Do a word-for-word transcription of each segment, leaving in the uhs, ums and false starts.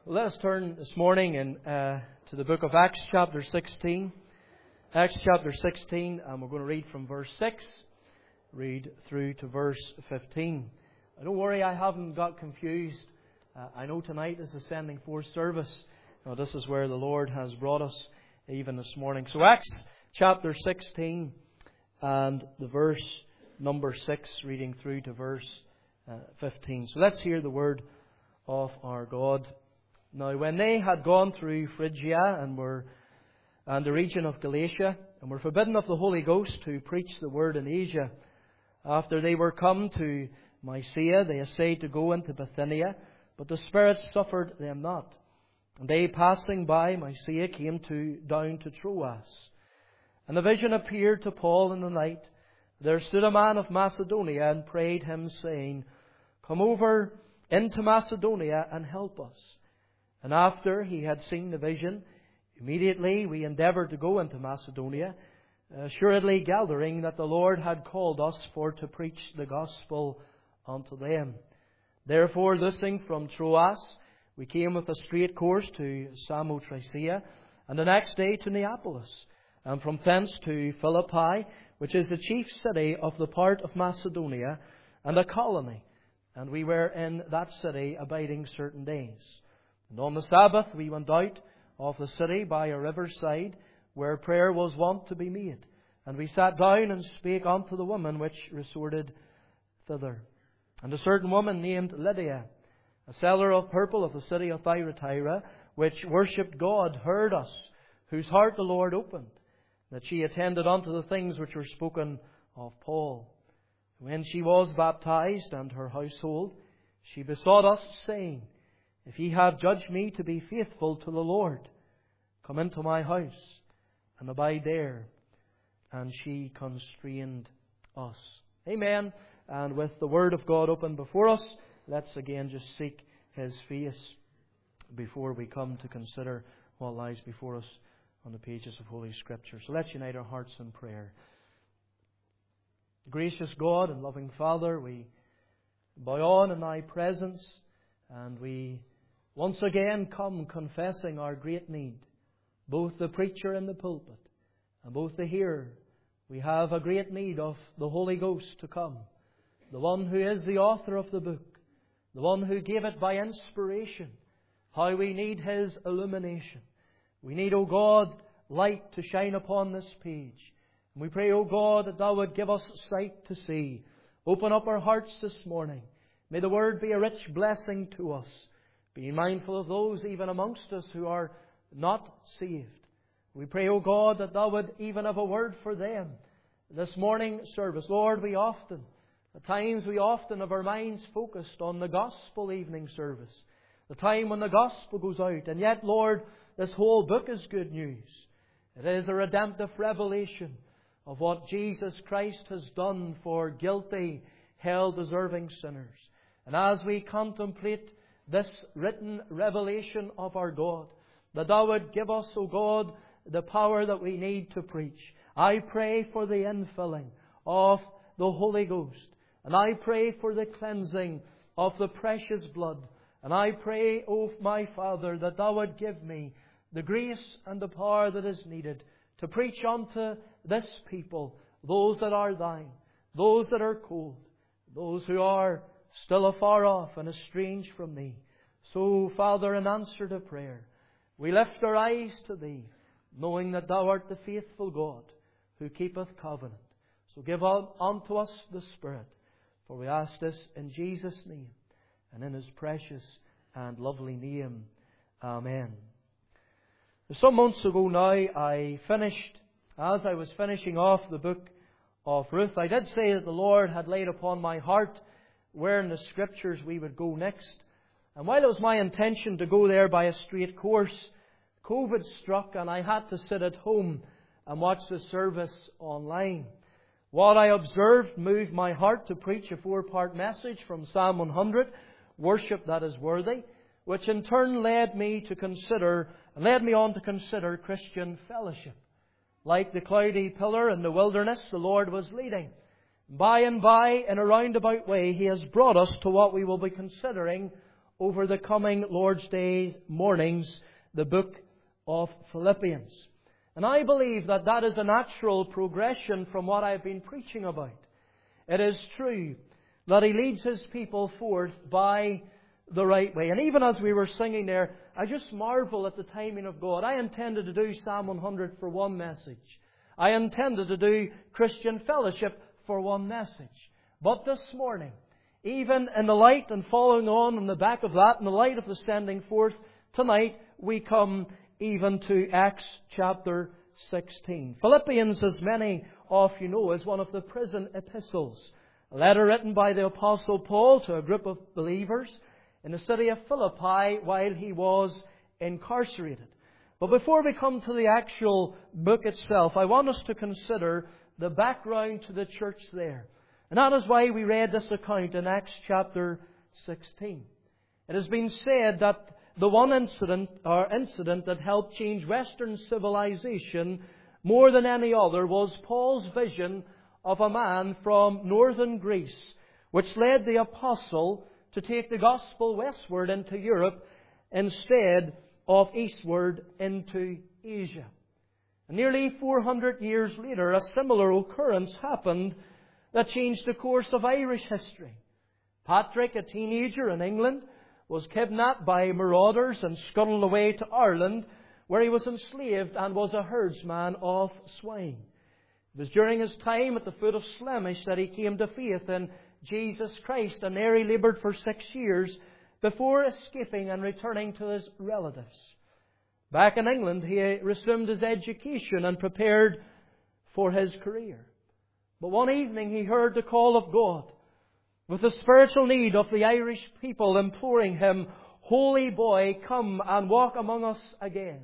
Let us turn this morning in, uh, to the book of Acts chapter sixteen. Acts chapter sixteen, and we're going to read from verse six, read through to verse fifteen. Don't worry, I haven't got confused. Uh, I know tonight is the sending forth service. Now, this is where the Lord has brought us even this morning. So Acts chapter sixteen and the verse number six, reading through to verse uh, fifteen. So let's hear the word of our God. Now, when they had gone through Phrygia and were and the region of Galatia, and were forbidden of the Holy Ghost to preach the word in Asia, after they were come to Mysia, they essayed to go into Bithynia, but the Spirit suffered them not. And they, passing by Mysia, came to down to Troas. And a vision appeared to Paul in the night. There stood a man of Macedonia and prayed him, saying, Come over into Macedonia and help us. And after he had seen the vision, immediately we endeavoured to go into Macedonia, assuredly gathering that the Lord had called us for to preach the gospel unto them. Therefore, loosing from Troas, we came with a straight course to Samothracia, and the next day to Neapolis, and from thence to Philippi, which is the chief city of the part of Macedonia, and a colony. And we were in that city abiding certain days. And on the Sabbath we went out of the city by a riverside, where prayer was wont to be made. And we sat down and spake unto the women which resorted thither. And a certain woman named Lydia, a seller of purple of the city of Thyatira, which worshipped God, heard us, whose heart the Lord opened, that she attended unto the things which were spoken of Paul. When she was baptized, and her household, she besought us, saying, If ye have judged me to be faithful to the Lord, come into my house, and abide there. And she constrained us. Amen. And with the Word of God open before us, let's again just seek His face before we come to consider what lies before us on the pages of Holy Scripture. So let's unite our hearts in prayer. Gracious God and loving Father, we bow on in Thy presence, and we once again come confessing our great need, both the preacher in the pulpit and both the hearer. We have a great need of the Holy Ghost to come, the one who is the author of the book, the one who gave it by inspiration. How we need His illumination. We need, O God, light to shine upon this page. And we pray, O God, that Thou would give us sight to see. Open up our hearts this morning. May the Word be a rich blessing to us. Being mindful of those even amongst us who are not saved. We pray, O God, that Thou would even have a word for them this morning service. Lord, we often, at times we often have our minds focused on the gospel evening service. The time when the gospel goes out. And yet, Lord, this whole book is good news. It is a redemptive revelation of what Jesus Christ has done for guilty, hell-deserving sinners. And as we contemplate this written revelation of our God, that Thou would give us, O God, the power that we need to preach. I pray for the infilling of the Holy Ghost. And I pray for the cleansing of the precious blood. And I pray, O my Father, that Thou would give me the grace and the power that is needed to preach unto this people, those that are Thine, those that are cold, those who are still afar off and estranged from Thee. So, Father, in answer to prayer, we lift our eyes to Thee, knowing that Thou art the faithful God who keepeth covenant. So give unto us the Spirit, for we ask this in Jesus' name, and in His precious and lovely name. Amen. Some months ago now, I finished, as I was finishing off the book of Ruth, I did say that the Lord had laid upon my heart where in the Scriptures we would go next. And while it was my intention to go there by a straight course, COVID struck and I had to sit at home and watch the service online. What I observed moved my heart to preach a four-part message from Psalm one hundred, Worship That Is Worthy, which in turn led me to consider, led me on to consider Christian fellowship. Like the cloudy pillar in the wilderness, the Lord was leading. By and by, in a roundabout way, He has brought us to what we will be considering over the coming Lord's Day mornings the book of Philippians. And I believe that that is a natural progression from what I've been preaching about. It is true that He leads His people forth by the right way. And even as we were singing there, I just marvel at the timing of God. I intended to do Psalm one hundred for one message. I intended to do Christian fellowship for one message. But this morning, even in the light and following on in the back of that, in the light of the sending forth, tonight we come even to Acts chapter sixteen. Philippians, as many of you know, is one of the prison epistles. A letter written by the Apostle Paul to a group of believers in the city of Philippi while he was incarcerated. But before we come to the actual book itself, I want us to consider the background to the church there. And that is why we read this account in Acts chapter sixteen. It has been said that the one incident or incident that helped change Western civilization more than any other was Paul's vision of a man from northern Greece, which led the apostle to take the gospel westward into Europe instead of eastward into Asia. And nearly four hundred years later, a similar occurrence happened that changed the course of Irish history. Patrick, a teenager in England, was kidnapped by marauders and scuttled away to Ireland, where he was enslaved and was a herdsman of swine. It was during his time at the foot of Slemish that he came to faith in Jesus Christ, and there he laboured for six years before escaping and returning to his relatives. Back in England, he resumed his education and prepared for his career. But one evening he heard the call of God, with the spiritual need of the Irish people imploring him, "Holy boy, come and walk among us again."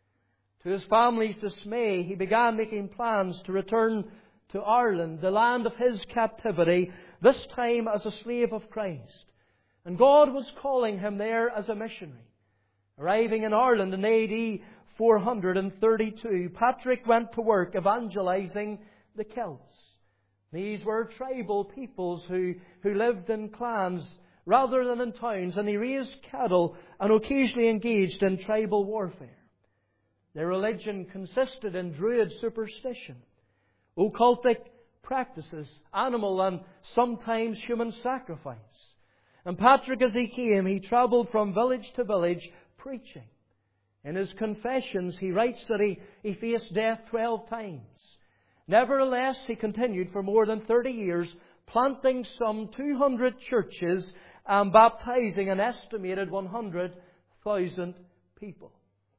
To his family's dismay, he began making plans to return to Ireland, the land of his captivity, this time as a slave of Christ. And God was calling him there as a missionary. Arriving in Ireland in A D four thirty-two, Patrick went to work evangelizing the Celts. These were tribal peoples who, who lived in clans rather than in towns, and he raised cattle and occasionally engaged in tribal warfare. Their religion consisted in Druid superstition, occultic practices, animal and sometimes human sacrifice. And Patrick, as he came, he travelled from village to village preaching. In his confessions, he writes that he, he faced death twelve times. Nevertheless, he continued for more than thirty years, planting some two hundred churches and baptizing an estimated one hundred thousand people.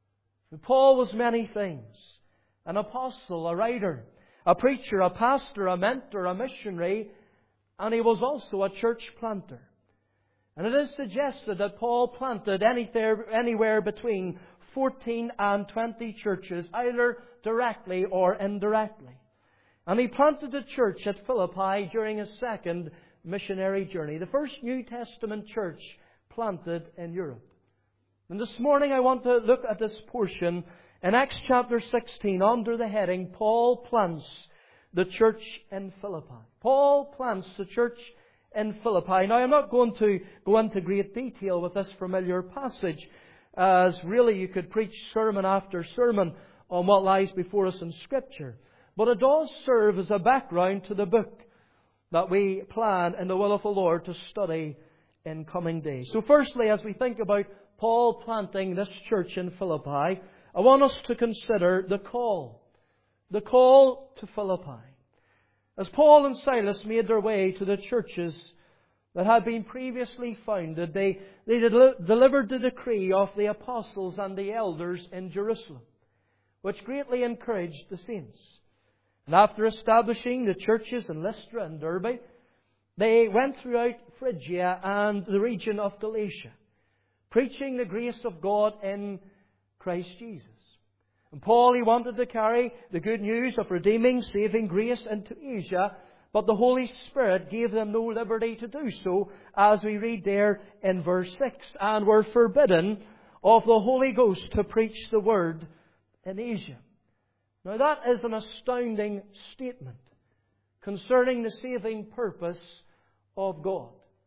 Paul was many things: an apostle, a writer, a preacher, a pastor, a mentor, a missionary, and he was also a church planter. And it is suggested that Paul planted anywhere between fourteen and twenty churches, either directly or indirectly. And he planted the church at Philippi during his second missionary journey, the first New Testament church planted in Europe. And this morning I want to look at this portion in Acts chapter sixteen under the heading, Paul plants the church in Philippi. Paul plants the church in Philippi. Now, I'm not going to go into great detail with this familiar passage, as really you could preach sermon after sermon on what lies before us in Scripture. But it does serve as a background to the book that we plan in the will of the Lord to study in coming days. So firstly, as we think about Paul planting this church in Philippi, I want us to consider the call. The call to Philippi. As Paul and Silas made their way to the churches that had been previously founded, they, they del- delivered the decree of the apostles and the elders in Jerusalem, which greatly encouraged the saints. And after establishing the churches in Lystra and Derbe, they went throughout Phrygia and the region of Galatia, preaching the grace of God in Christ Jesus. And Paul, he wanted to carry the good news of redeeming, saving grace into Asia, but the Holy Spirit gave them no liberty to do so, as we read there in verse six, and were forbidden of the Holy Ghost to preach the word in Asia. Now that is an astounding statement concerning the saving purpose of God.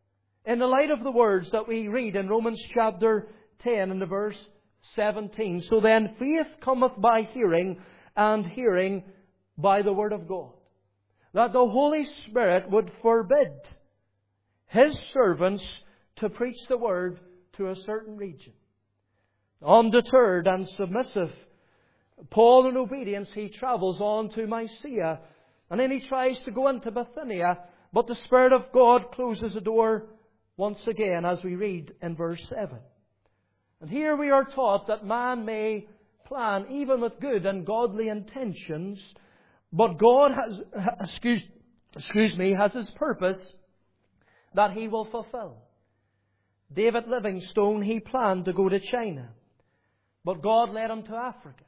in the light of the words that we read in Romans chapter ten and the verse seventeen. So then faith cometh by hearing, and hearing by the Word of God. That the Holy Spirit would forbid His servants to preach the Word to a certain region. Undeterred and submissive, Paul in obedience, he travels on to Mysia, and then he tries to go into Bithynia, but the Spirit of God closes the door once again, as we read in verse seven. And here we are taught that man may plan, even with good and godly intentions, but God has, excuse, excuse me, has His purpose that He will fulfill. David Livingstone, he planned to go to China, but God led him to Africa.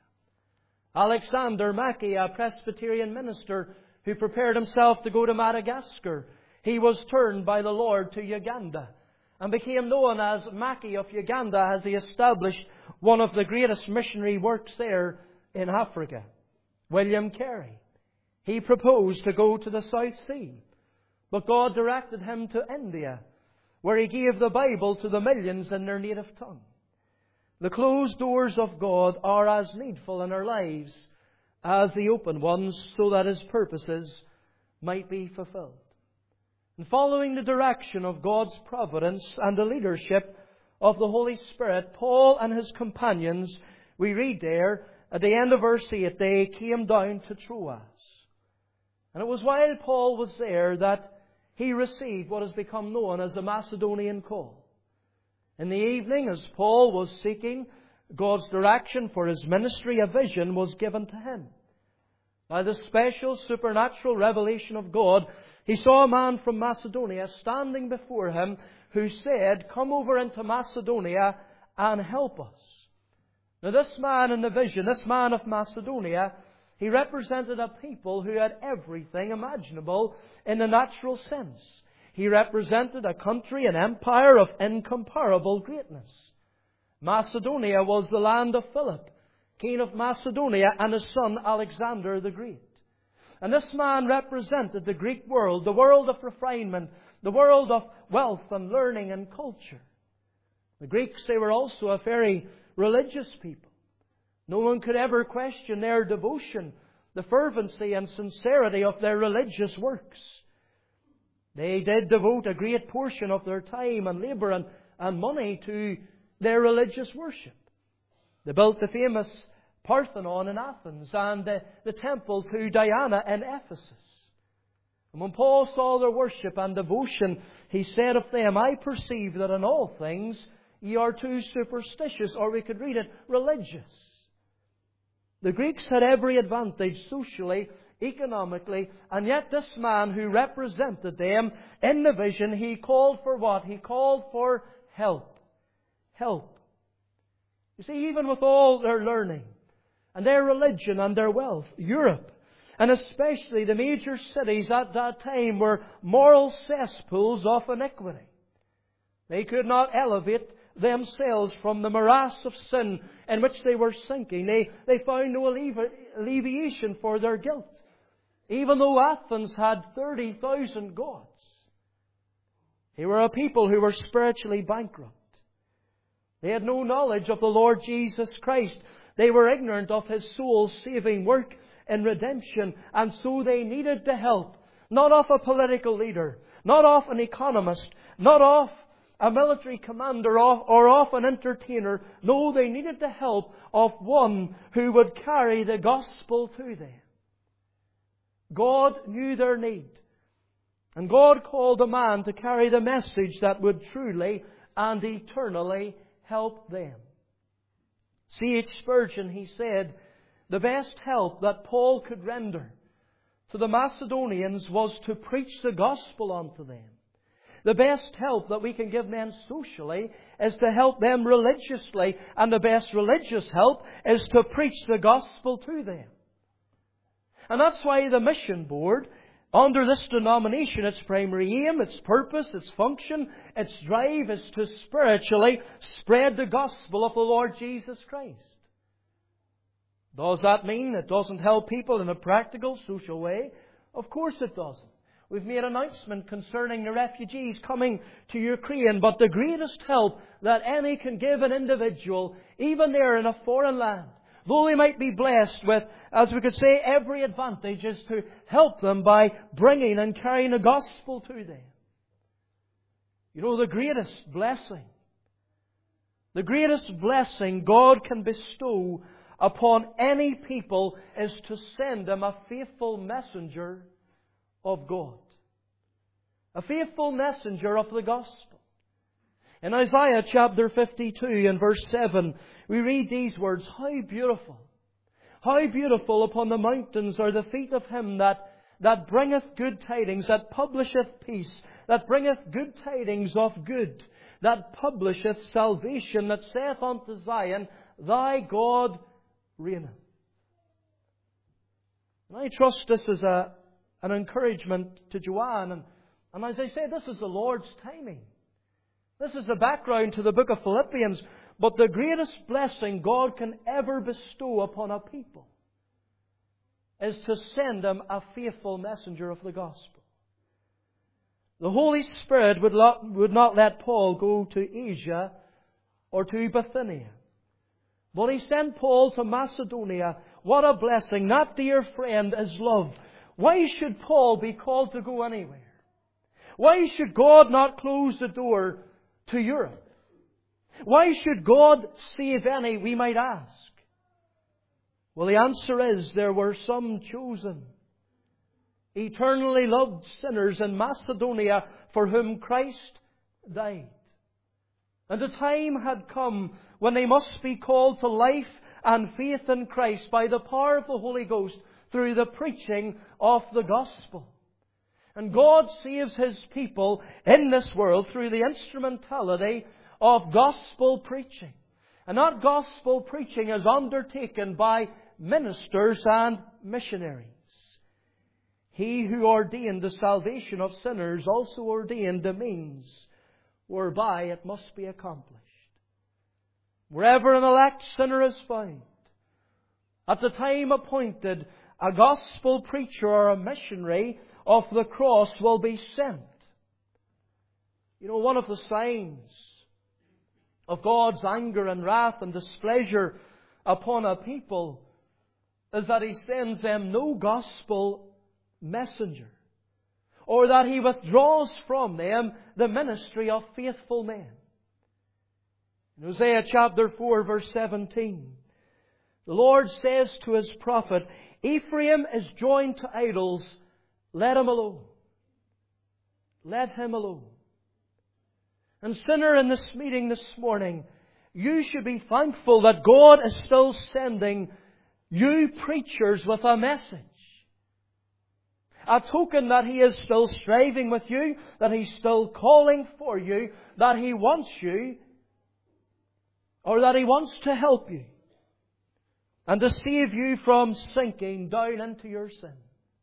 Alexander Mackey, a Presbyterian minister who prepared himself to go to Madagascar, he was turned by the Lord to Uganda and became known as Mackey of Uganda, as he established one of the greatest missionary works there in Africa. William Carey, he proposed to go to the South Sea, but God directed him to India, where he gave the Bible to the millions in their native tongue. The closed doors of God are as needful in our lives as the open ones, so that His purposes might be fulfilled. And following the direction of God's providence and the leadership of the Holy Spirit, Paul and his companions, we read there, at the end of verse eight, they came down to Troas. And it was while Paul was there that he received what has become known as the Macedonian call. In the evening, as Paul was seeking God's direction for his ministry, a vision was given to him. By the special supernatural revelation of God, he saw a man from Macedonia standing before him who said, "Come over into Macedonia and help us." Now this man in the vision, this man of Macedonia, he represented a people who had everything imaginable in the natural sense. He represented a country, an empire of incomparable greatness. Macedonia was the land of Philip, king of Macedonia, and his son Alexander the Great. And this man represented the Greek world, the world of refinement, the world of wealth and learning and culture. The Greeks, they were also a very religious people. No one could ever question their devotion, the fervency and sincerity of their religious works. They did devote a great portion of their time and labour and, and money to their religious worship. They built the famous Parthenon in Athens and the, the temple to Diana in Ephesus. And when Paul saw their worship and devotion, he said of them, "I perceive that in all things ye are too superstitious," or we could read it, religious. The Greeks had every advantage socially, economically, and yet this man who represented them in the vision, he called for what? He called for help. Help. You see, even with all their learning and their religion and their wealth, Europe, and especially the major cities at that time, were moral cesspools of iniquity. They could not elevate themselves from the morass of sin in which they were sinking. They, they found no alleviation for their guilt. Even though Athens had thirty thousand gods, they were a people who were spiritually bankrupt. They had no knowledge of the Lord Jesus Christ. They were ignorant of His soul-saving work in redemption, and so they needed the help, not of a political leader, not of an economist, not of a military commander or of an entertainer. No, they needed the help of one who would carry the gospel to them. God knew their need. And God called a man to carry the message that would truly and eternally help them. C H Spurgeon, he said, the best help that Paul could render to the Macedonians was to preach the gospel unto them. The best help that we can give men socially is to help them religiously, and the best religious help is to preach the gospel to them. And that's why the mission board, under this denomination, its primary aim, its purpose, its function, its drive is to spiritually spread the gospel of the Lord Jesus Christ. Does that mean it doesn't help people in a practical, social way? Of course it doesn't. We've made announcement concerning the refugees coming to Ukraine, but the greatest help that any can give an individual, even there in a foreign land, though they might be blessed with, as we could say, every advantage, is to help them by bringing and carrying the gospel to them. You know, the greatest blessing, the greatest blessing God can bestow upon any people is to send them a faithful messenger of God. A faithful messenger of the gospel. In Isaiah chapter fifty-two and verse seven, we read these words, "How beautiful, how beautiful upon the mountains are the feet of him that, that bringeth good tidings, that publisheth peace, that bringeth good tidings of good, that publisheth salvation, that saith unto Zion, Thy God reigneth." And I trust this is a, an encouragement to Joanne. And, and as I say, this is the Lord's timing. This is the background to the book of Philippians. But the greatest blessing God can ever bestow upon a people is to send them a faithful messenger of the gospel. The Holy Spirit would not, would not let Paul go to Asia or to Bithynia. But He sent Paul to Macedonia. What a blessing. That, dear friend, is love. Why should Paul be called to go anywhere? Why should God not close the door to Europe? Why should God save any, we might ask? Well, the answer is there were some chosen, eternally loved sinners in Macedonia for whom Christ died. And the time had come when they must be called to life and faith in Christ by the power of the Holy Ghost through the preaching of the gospel. And God saves His people in this world through the instrumentality of gospel preaching. And that gospel preaching is undertaken by ministers and missionaries. He who ordained the salvation of sinners also ordained the means whereby it must be accomplished. Wherever an elect sinner is found, at the time appointed, a gospel preacher or a missionary of the cross will be sent. You know, one of the signs of God's anger and wrath and displeasure upon a people is that He sends them no gospel messenger, or that He withdraws from them the ministry of faithful men. In Hosea chapter four verse seventeen, the Lord says to His prophet, "Ephraim is joined to idols, let him alone. Let him alone." And sinner, in this meeting this morning, you should be thankful that God is still sending you preachers with a message. A token that He is still striving with you, that He's still calling for you, that He wants you, or that He wants to help you, and to save you from sinking down into your sin.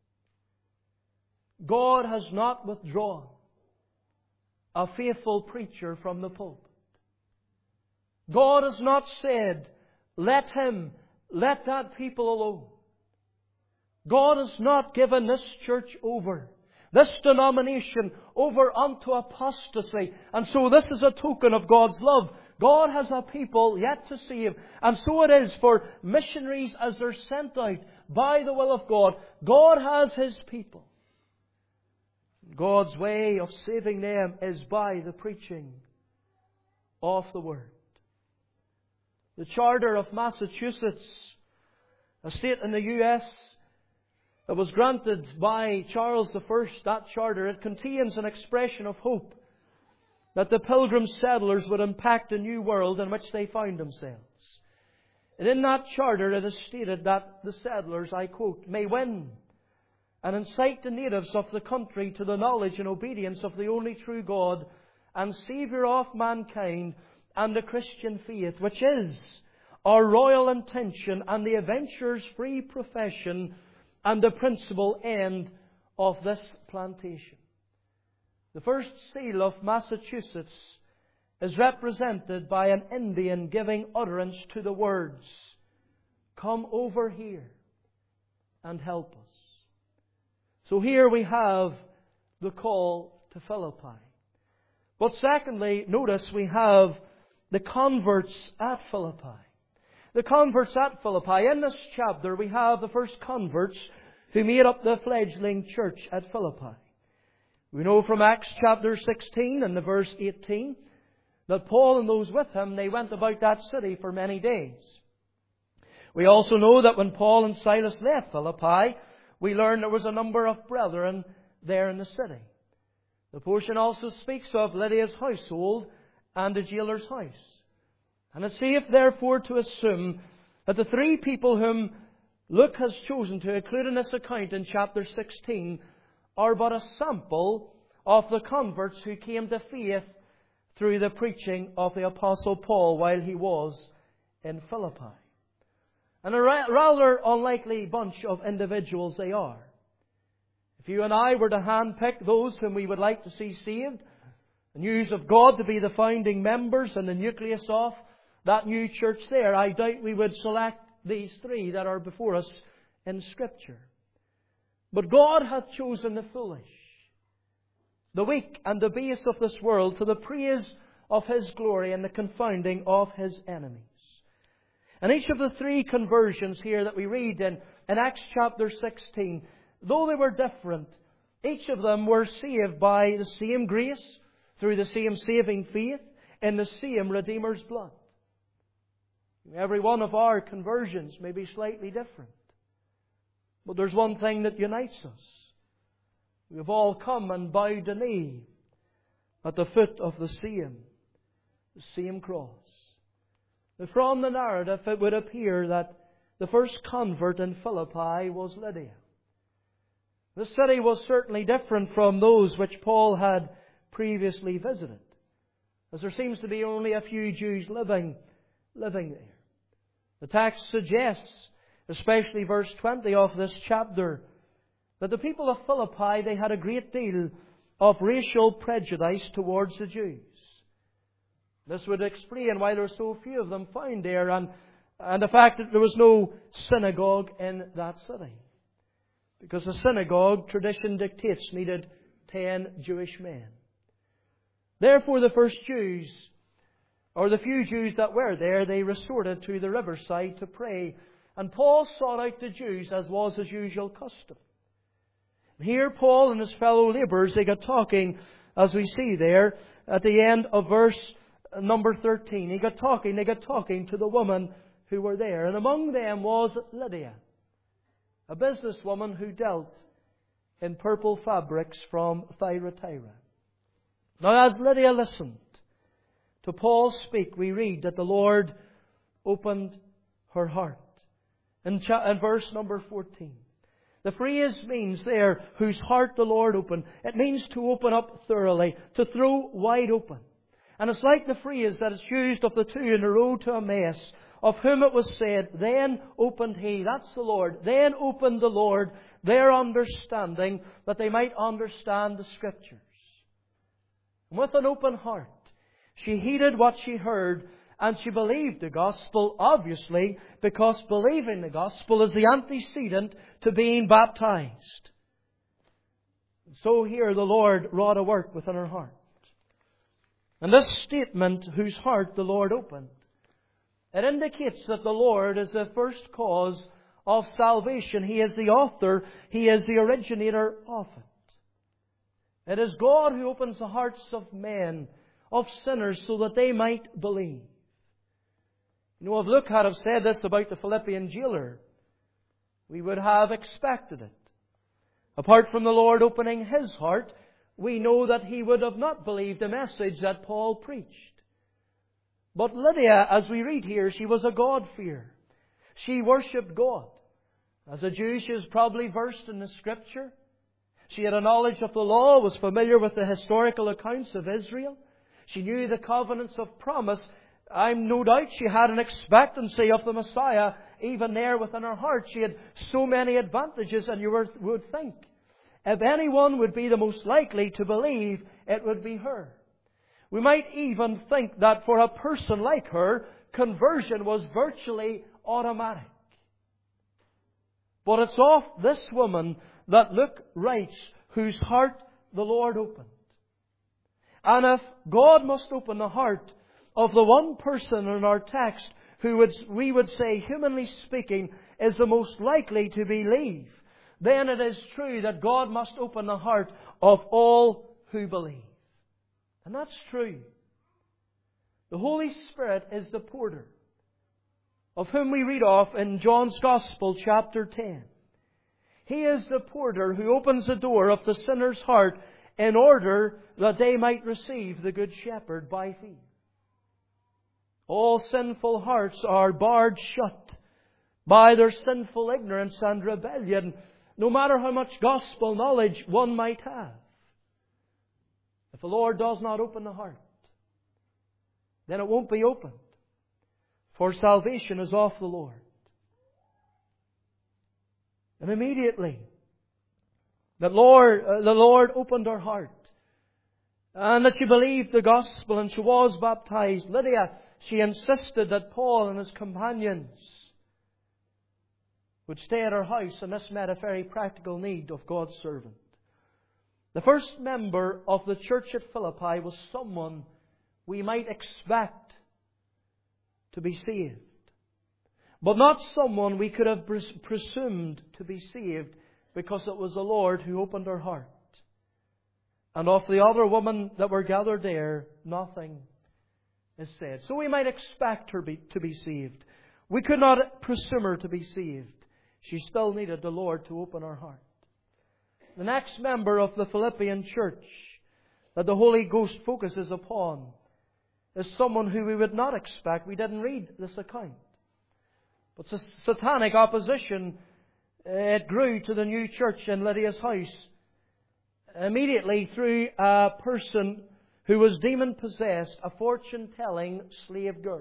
God has not withdrawn a faithful preacher from the pulpit. God has not said, let him, let that people alone. God has not given this church over, this denomination over unto apostasy. And so this is a token of God's love. God has a people yet to save. And so it is for missionaries as they're sent out by the will of God. God has His people. God's way of saving them is by the preaching of the Word. The Charter of Massachusetts, a state in the U S that was granted by Charles the First, that charter, it contains an expression of hope that the Pilgrim settlers would impact a new world in which they found themselves. And in that charter it is stated that the settlers, I quote, may win and incite the natives of the country to the knowledge and obedience of the only true God and Saviour of mankind and the Christian faith, which is our royal intention and the adventurer's free profession and the principal end of this plantation. The first seal of Massachusetts is represented by an Indian giving utterance to the words, "Come over here and help us." So here we have the call to Philippi. But secondly, notice we have the converts at Philippi. The converts at Philippi. In this chapter we have the first converts who made up the fledgling church at Philippi. We know from Acts chapter sixteen and the verse eighteen that Paul and those with him, they went about that city for many days. We also know that when Paul and Silas left Philippi, we learn there was a number of brethren there in the city. The portion also speaks of Lydia's household and the jailer's house. And it's safe, therefore, to assume that the three people whom Luke has chosen to include in this account in chapter sixteen are but a sample of the converts who came to faith through the preaching of the Apostle Paul while he was in Philippi. And a ra- rather unlikely bunch of individuals they are. If you and I were to handpick those whom we would like to see saved, and use of God to be the founding members and the nucleus of that new church there, I doubt we would select these three that are before us in Scripture. But God hath chosen the foolish, the weak and the base of this world to the praise of His glory and the confounding of His enemies. And each of the three conversions here that we read in, in Acts chapter sixteen, though they were different, each of them were saved by the same grace, through the same saving faith, in the same Redeemer's blood. Every one of our conversions may be slightly different. But there's one thing that unites us. We have all come and bowed the knee at the foot of the same, the same cross. But from the narrative it would appear that the first convert in Philippi was Lydia. The city was certainly different from those which Paul had previously visited, as there seems to be only a few Jews living, living there. The text suggests, especially verse twenty of this chapter, that the people of Philippi, they had a great deal of racial prejudice towards the Jews. This would explain why there were so few of them found there, and, and the fact that there was no synagogue in that city. Because a synagogue, tradition dictates, needed ten Jewish men. Therefore the first Jews, or the few Jews that were there, they resorted to the riverside to pray. And Paul sought out the Jews, as was his usual custom. Here Paul and his fellow labourers, they got talking, as we see there, at the end of verse number thirteen. He got talking, they got talking to the women who were there. And among them was Lydia, a businesswoman who dealt in purple fabrics from Thyatira. Now as Lydia listened to Paul speak, we read that the Lord opened her heart. In, cha- in verse number fourteen. The phrase means there, whose heart the Lord opened. It means to open up thoroughly, to throw wide open. And it's like the phrase that is used of the two in the road to Emmaus, of whom it was said, then opened He, that's the Lord, then opened the Lord their understanding, that they might understand the Scriptures. And with an open heart, she heeded what she heard, and she believed the gospel, obviously, because believing the gospel is the antecedent to being baptized. So here the Lord wrought a work within her heart. And this statement, whose heart the Lord opened, it indicates that the Lord is the first cause of salvation. He is the author. He is the originator of it. It is God who opens the hearts of men, of sinners, so that they might believe. You know, if Luke had have said this about the Philippian jailer, we would have expected it. Apart from the Lord opening his heart, we know that he would have not believed the message that Paul preached. But Lydia, as we read here, she was a God-fearer. She worshipped God. As a Jew, she was probably versed in the Scripture. She had a knowledge of the law, was familiar with the historical accounts of Israel. She knew the covenants of promise. I'm no doubt she had an expectancy of the Messiah even there within her heart. She had so many advantages, and you would think, if anyone would be the most likely to believe, it would be her. We might even think that for a person like her, conversion was virtually automatic. But it's of this woman that Luke writes, whose heart the Lord opened. And if God must open the heart of the one person in our text who would, we would say, humanly speaking, is the most likely to believe, then it is true that God must open the heart of all who believe. And that's true. The Holy Spirit is the porter, of whom we read of in John's Gospel, chapter ten. He is the porter who opens the door of the sinner's heart in order that they might receive the Good Shepherd by faith. All sinful hearts are barred shut by their sinful ignorance and rebellion, no matter how much gospel knowledge one might have. If the Lord does not open the heart, then it won't be opened, for salvation is of the Lord. And immediately, the Lord, uh, the Lord opened her heart, and that she believed the gospel, and she was baptized. Lydia, she insisted that Paul and his companions would stay at her house, and this met a very practical need of God's servant. The first member of the church at Philippi was someone we might expect to be saved, but not someone we could have pres- presumed to be saved, because it was the Lord who opened her heart. And of the other women that were gathered there, nothing is said. So we might expect her be, to be saved. We could not presume her to be saved. She still needed the Lord to open her heart. The next member of the Philippian church that the Holy Ghost focuses upon is someone who we would not expect. We didn't read this account. But satanic opposition, it grew to the new church in Lydia's house immediately through a person who was demon-possessed, a fortune-telling slave girl.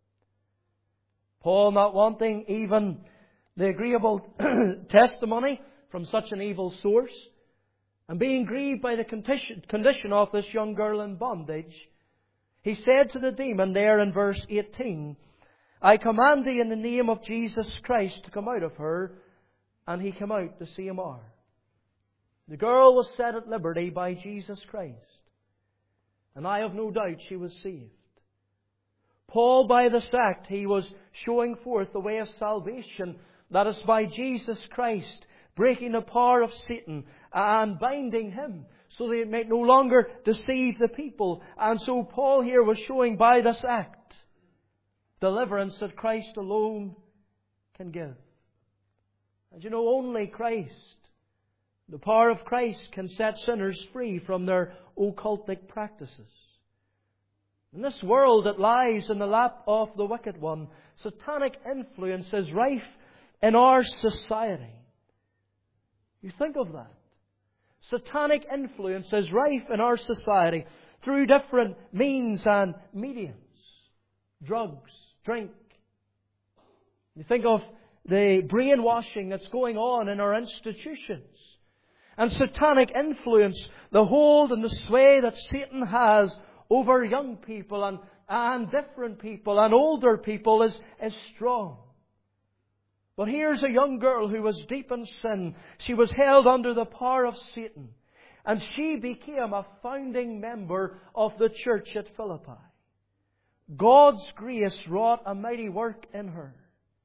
Paul, not wanting even the agreeable testimony from such an evil source, and being grieved by the condition, condition of this young girl in bondage, he said to the demon there in verse eighteen, I command thee in the name of Jesus Christ to come out of her. And he came out the same hour. The girl was set at liberty by Jesus Christ, and I have no doubt she was saved. Paul, by this act, he was showing forth the way of salvation, that is by Jesus Christ breaking the power of Satan and binding him, so that it might no longer deceive the people. And so Paul here was showing by this act deliverance that Christ alone can give. And you know, only Christ, the power of Christ, can set sinners free from their occultic practices. In this world that lies in the lap of the wicked one, satanic influence is rife in our society. You think of that. Satanic influence is rife in our society through different means and mediums. Drugs, drink. You think of the brainwashing that's going on in our institutions. And satanic influence, the hold and the sway that Satan has over young people and, and different people and older people is, is strong. But here's a young girl who was deep in sin. She was held under the power of Satan. And she became a founding member of the church at Philippi. God's grace wrought a mighty work in her.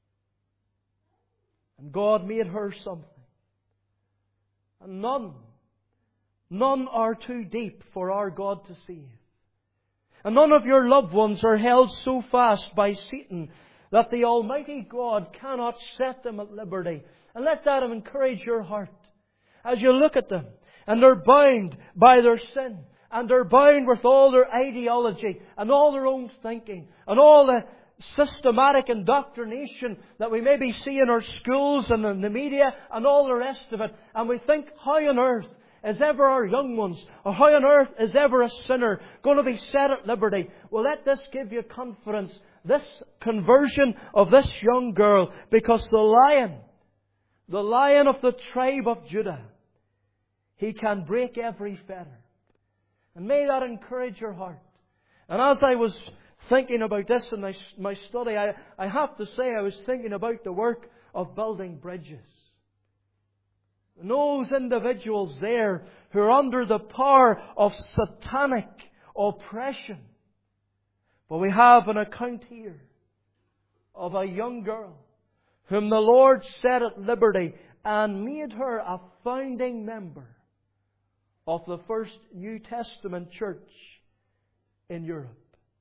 And God made her something. And none, none are too deep for our God to save. And none of your loved ones are held so fast by Satan that the Almighty God cannot set them at liberty. And let that encourage your heart as you look at them. And they're bound by their sin. And they're bound with all their ideology and all their own thinking and all the systematic indoctrination that we maybe see in our schools and in the media and all the rest of it. And we think, how on earth is ever our young ones, or how on earth is ever a sinner going to be set at liberty? Well, let this give you confidence, this conversion of this young girl, because the Lion, the Lion of the tribe of Judah, He can break every fetter. And may that encourage your heart. And as I was thinking about this in my, my study, I, I have to say I was thinking about the work of building bridges. And those individuals there who are under the power of satanic oppression. But we have an account here of a young girl whom the Lord set at liberty and made her a founding member of the first New Testament church in Europe.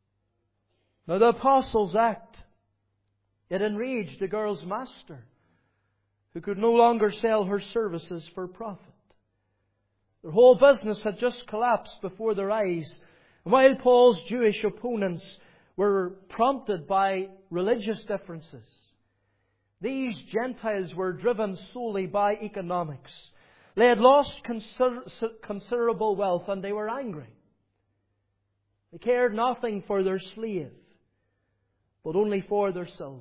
Now the Apostles' Act, it enraged the girl's master, who could no longer sell her services for profit. Their whole business had just collapsed before their eyes. And while Paul's Jewish opponents were prompted by religious differences, these Gentiles were driven solely by economics. They had lost consider- considerable wealth and they were angry. They cared nothing for their slave, but only for their silver.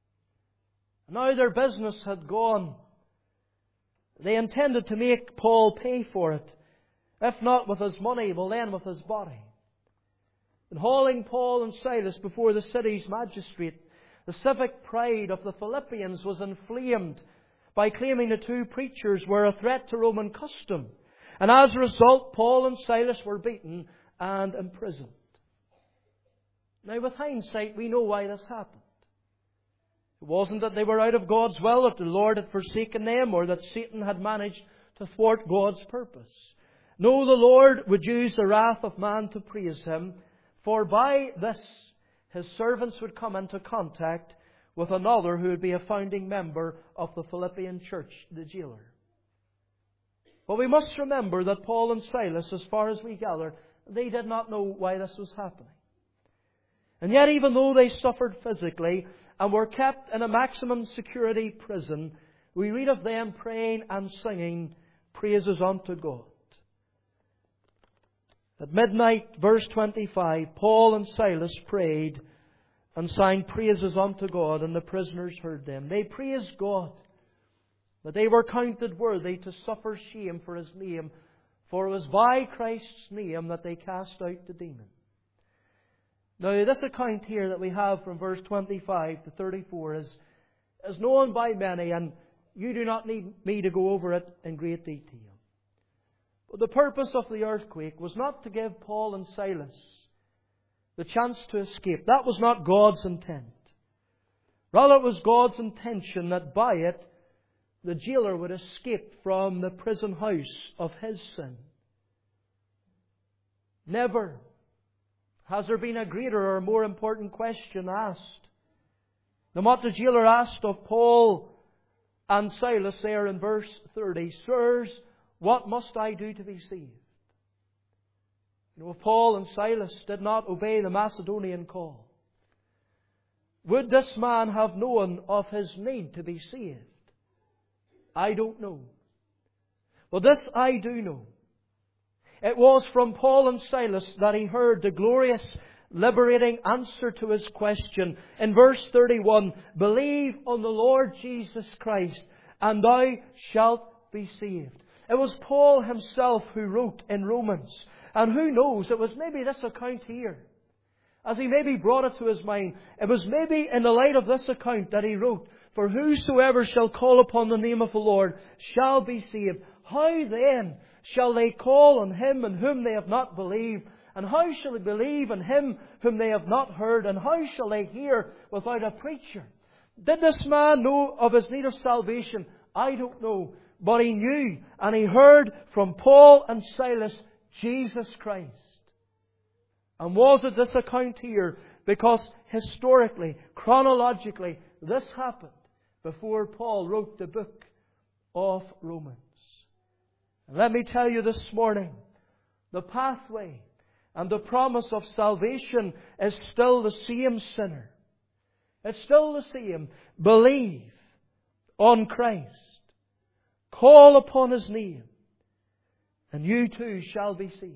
And now their business had gone. They intended to make Paul pay for it, if not with his money, well then with his body. And hauling Paul and Silas before the city's magistrate, the civic pride of the Philippians was inflamed by claiming the two preachers were a threat to Roman custom. And as a result, Paul and Silas were beaten and imprisoned. Now, with hindsight, we know why this happened. It wasn't that they were out of God's will, that the Lord had forsaken them, or that Satan had managed to thwart God's purpose. No, the Lord would use the wrath of man to praise Him, for by this His servants would come into contact with another who would be a founding member of the Philippian church, the jailer. But we must remember that Paul and Silas, as far as we gather, they did not know why this was happening. And yet, even though they suffered physically and were kept in a maximum security prison, we read of them praying and singing praises unto God. At midnight, verse twenty-five, Paul and Silas prayed and sang praises unto God, and the prisoners heard them. They praised God that they were counted worthy to suffer shame for His name, for it was by Christ's name that they cast out the demon. Now, this account here that we have from verse twenty-five to thirty-four is, is known by many, and you do not need me to go over it in great detail. But the purpose of the earthquake was not to give Paul and Silas the chance to escape. That was not God's intent. Rather, it was God's intention that by it, the jailer would escape from the prison house of his sin. Never has there been a greater or more important question asked than what the jailer asked of Paul and Silas there in verse thirty. Sirs, what must I do to be saved? You know, if Paul and Silas did not obey the Macedonian call, would this man have known of his need to be saved? I don't know. But this I do know. It was from Paul and Silas that he heard the glorious, liberating answer to his question. In verse thirty-one, believe on the Lord Jesus Christ, and thou shalt be saved. It was Paul himself who wrote in Romans. And who knows, it was maybe this account here. As he maybe brought it to his mind, it was maybe in the light of this account that he wrote, for whosoever shall call upon the name of the Lord shall be saved. How then shall they call on Him in whom they have not believed? And how shall they believe in Him whom they have not heard? And how shall they hear without a preacher? Did this man know of his need of salvation? I don't know. But he knew, and he heard from Paul and Silas, Jesus Christ. And was it this account here? Because historically, chronologically, this happened before Paul wrote the book of Romans. And let me tell you this morning, the pathway and the promise of salvation is still the same, sinner. It's still the same. Believe on Christ. Call upon His name, and you too shall be saved.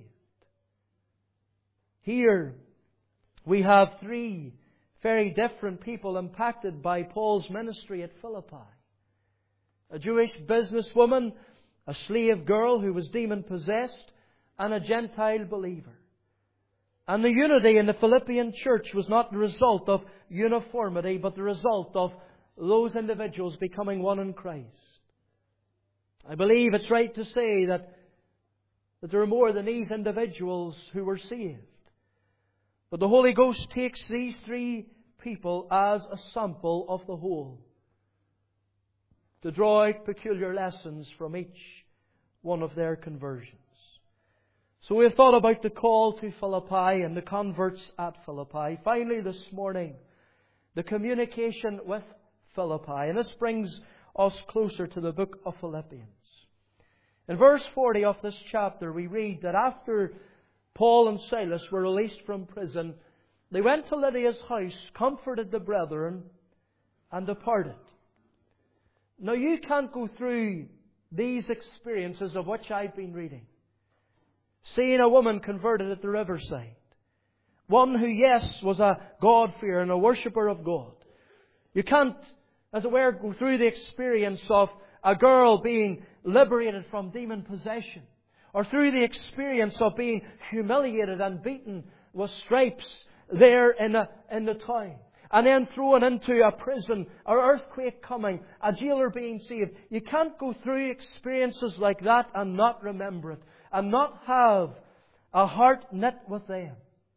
Here we have three very different people impacted by Paul's ministry at Philippi. A Jewish businesswoman, a slave girl who was demon-possessed, and a Gentile believer. And the unity in the Philippian church was not the result of uniformity, but the result of those individuals becoming one in Christ. I believe it's right to say that, that there are more than these individuals who were saved. But the Holy Ghost takes these three people as a sample of the whole, to draw out peculiar lessons from each one of their conversions. So we've thought about the call to Philippi and the converts at Philippi. Finally this morning, the communication with Philippi. And this brings us closer to the book of Philippians. In verse forty of this chapter we read that after Paul and Silas were released from prison, they went to Lydia's house, comforted the brethren, and departed. Now you can't go through these experiences of which I've been reading, seeing a woman converted at the riverside, one who, yes, was a God-fearer and a worshipper of God. You can't, as it were, go through the experience of a girl being liberated from demon possession, or through the experience of being humiliated and beaten with stripes there in the, in the town, and then thrown into a prison, or earthquake coming, a jailer being saved. You can't go through experiences like that and not remember it, and not have a heart knit with them.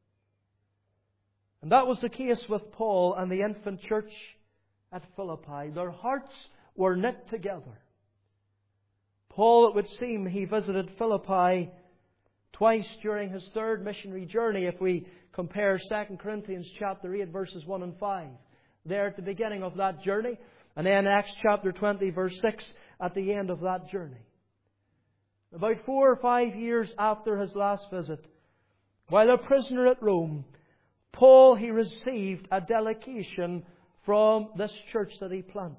And that was the case with Paul and the infant church at Philippi. Their hearts were knit together. Paul, it would seem, he visited Philippi twice during his third missionary journey, if we compare Second Corinthians chapter eight, verses one and five. There at the beginning of that journey, and then Acts chapter twenty, verse six, at the end of that journey. About four or five years after his last visit, while a prisoner at Rome, Paul, he received a delegation from this church that he planted.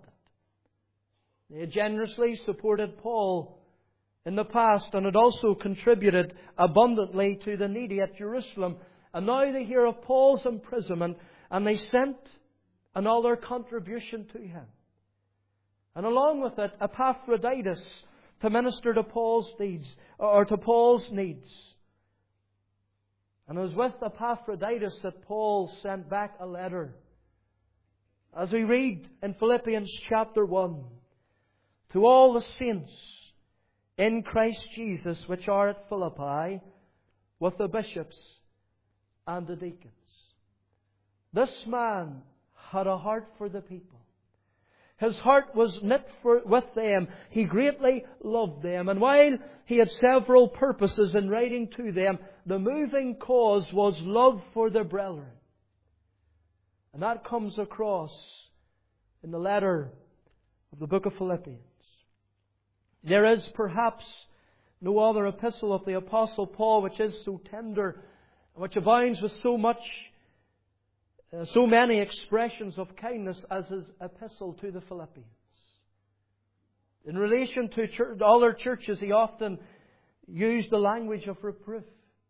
They had generously supported Paul in the past and had also contributed abundantly to the needy at Jerusalem. And now they hear of Paul's imprisonment, and they sent another contribution to him. And along with it, Epaphroditus, to minister to Paul's needs, or to Paul's needs. And it was with Epaphroditus that Paul sent back a letter, as we read in Philippians chapter one, to all the saints in Christ Jesus which are at Philippi, with the bishops and the deacons. This man had a heart for the people. His heart was knit for, with them. He greatly loved them. And while he had several purposes in writing to them, the moving cause was love for the brethren. And that comes across in the letter of the book of Philippians. There is perhaps no other epistle of the Apostle Paul which is so tender, which abounds with so much, uh, so many expressions of kindness as his epistle to the Philippians. In relation to church, other churches, he often used the language of reproof.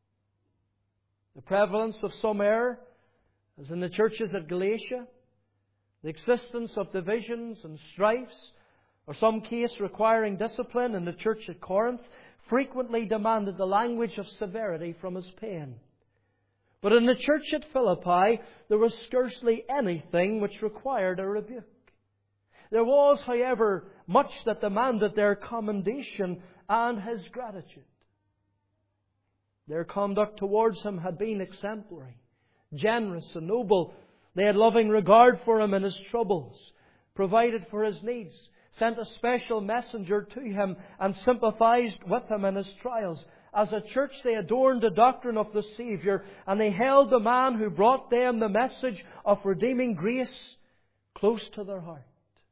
The prevalence of some error, as in the churches at Galatia, the existence of divisions and strifes, or some case requiring discipline in the church at Corinth, frequently demanded the language of severity from his pen. But in the church at Philippi, there was scarcely anything which required a rebuke. There was, however, much that demanded their commendation and his gratitude. Their conduct towards him had been exemplary, generous and noble. They had loving regard for him in his troubles, provided for his needs, sent a special messenger to him, and sympathized with him in his trials. As a church, they adorned the doctrine of the Saviour, and they held the man who brought them the message of redeeming grace close to their heart.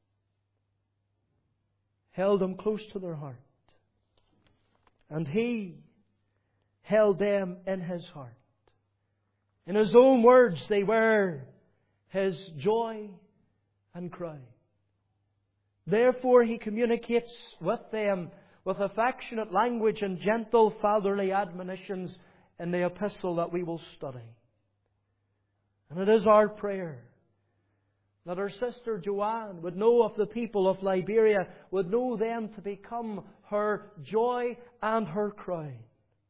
Held him close to their heart. And he held them in his heart. In his own words, they were his joy and crown. Therefore, he communicates with them with affectionate language and gentle fatherly admonitions in the epistle that we will study. And it is our prayer that our sister Joanne would know of the people of Liberia, would know them to become her joy and her crown.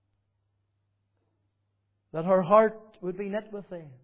That her heart would be knit with them,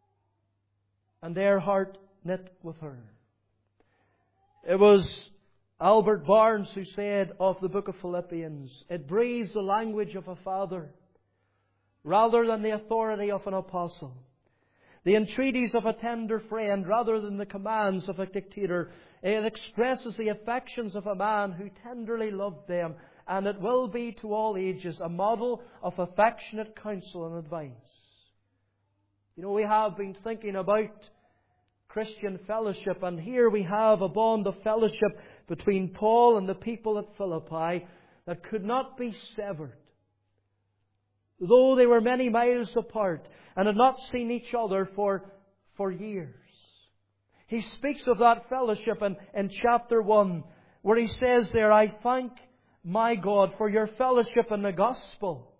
and their heart knit with her. It was Albert Barnes, who said of the book of Philippians, it breathes the language of a father rather than the authority of an apostle, the entreaties of a tender friend rather than the commands of a dictator. It expresses the affections of a man who tenderly loved them, and it will be to all ages a model of affectionate counsel and advice. You know, we have been thinking about Christian fellowship, and here we have a bond of fellowship between Paul and the people at Philippi that could not be severed. Though they were many miles apart and had not seen each other for, for years. He speaks of that fellowship in, in chapter one, where he says there, I thank my God for your fellowship in the gospel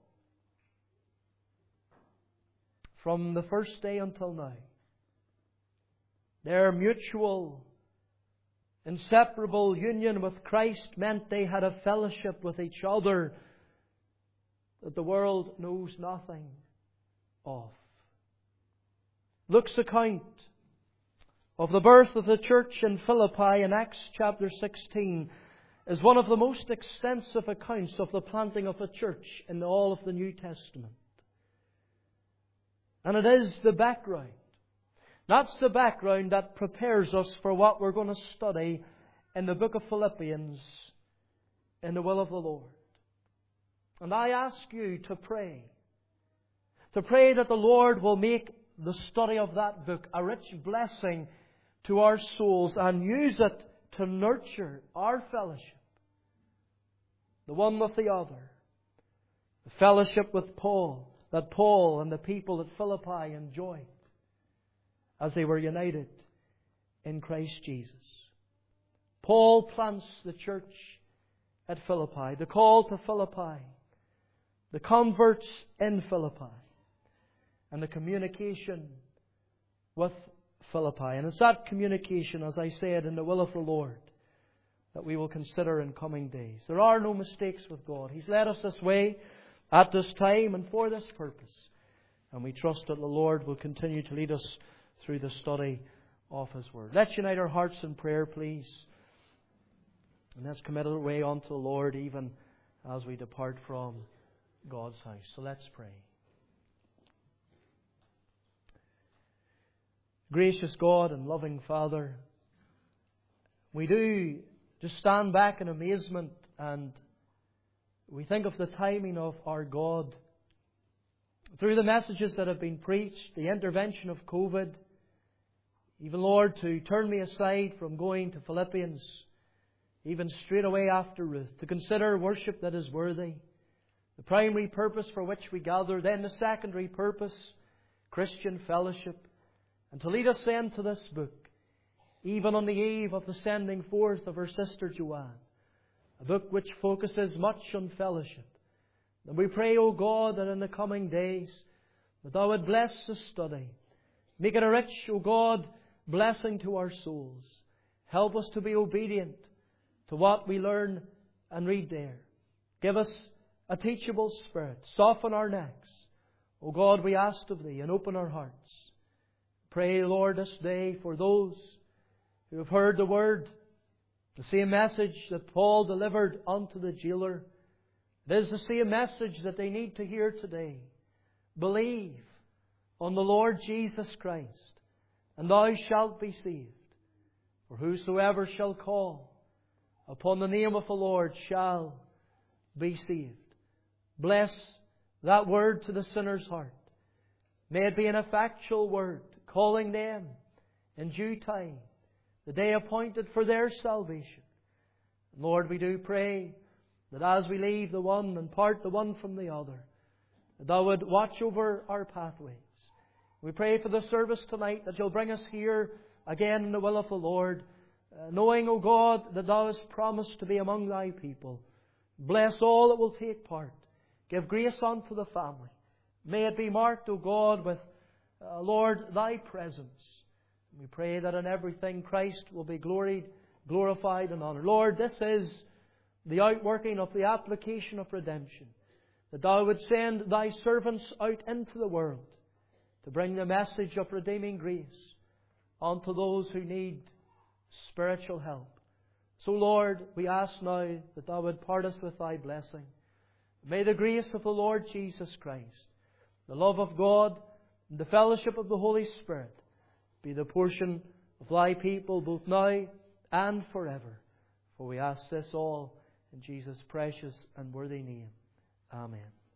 from the first day until now. Their mutual, inseparable union with Christ meant they had a fellowship with each other that the world knows nothing of. Luke's account of the birth of the church in Philippi in Acts chapter sixteen is one of the most extensive accounts of the planting of a church in all of the New Testament. And it is the background. That's the background that prepares us for what we're going to study in the book of Philippians in the will of the Lord. And I ask you to pray. To pray that the Lord will make the study of that book a rich blessing to our souls and use it to nurture our fellowship. The one with the other. The fellowship with Paul, that Paul and the people at Philippi enjoyed as they were united in Christ Jesus. Paul plants the church at Philippi. The call to Philippi. The converts in Philippi. And the communication with Philippi. And it's that communication, as I said, in the will of the Lord that we will consider in coming days. There are no mistakes with God. He's led us this way at this time and for this purpose. And we trust that the Lord will continue to lead us through the study of His Word. Let's unite our hearts in prayer, please. And let's commit our way unto the Lord even as we depart from God's house. So let's pray. Gracious God and loving Father, we do just stand back in amazement and we think of the timing of our God. Through the messages that have been preached, the intervention of COVID, even, Lord, to turn me aside from going to Philippians, even straight away after Ruth, to consider worship that is worthy, the primary purpose for which we gather, then the secondary purpose, Christian fellowship, and to lead us then to this book, even on the eve of the sending forth of our sister Joanne, a book which focuses much on fellowship. And we pray, O God, that in the coming days, that Thou would bless the study. Make it a rich, O God, blessing to our souls. Help us to be obedient to what we learn and read there. Give us a teachable spirit. Soften our necks. O God, we ask of Thee, and open our hearts. Pray, Lord, this day for those who have heard the Word, the same message that Paul delivered unto the jailer. It is the same message that they need to hear today. Believe on the Lord Jesus Christ, and thou shalt be saved. For whosoever shall call upon the name of the Lord shall be saved. Bless that word to the sinner's heart. May it be an effectual word, calling them in due time, the day appointed for their salvation. Lord, we do pray that as we leave the one and part the one from the other, that Thou would watch over our pathways. We pray for the service tonight, that You'll bring us here again in the will of the Lord, uh, knowing, O God, that Thou hast promised to be among Thy people. Bless all that will take part. Give grace unto the family. May it be marked, O God, with, uh, Lord, Thy presence. We pray that in everything Christ will be gloried, glorified and honoured. Lord, this is the outworking of the application of redemption, that Thou would send Thy servants out into the world to bring the message of redeeming grace unto those who need spiritual help. So, Lord, we ask now that Thou would part us with Thy blessing. May the grace of the Lord Jesus Christ, the love of God, and the fellowship of the Holy Spirit be the portion of Thy people both now and forever. For we ask this all in Jesus' precious and worthy name. Amen.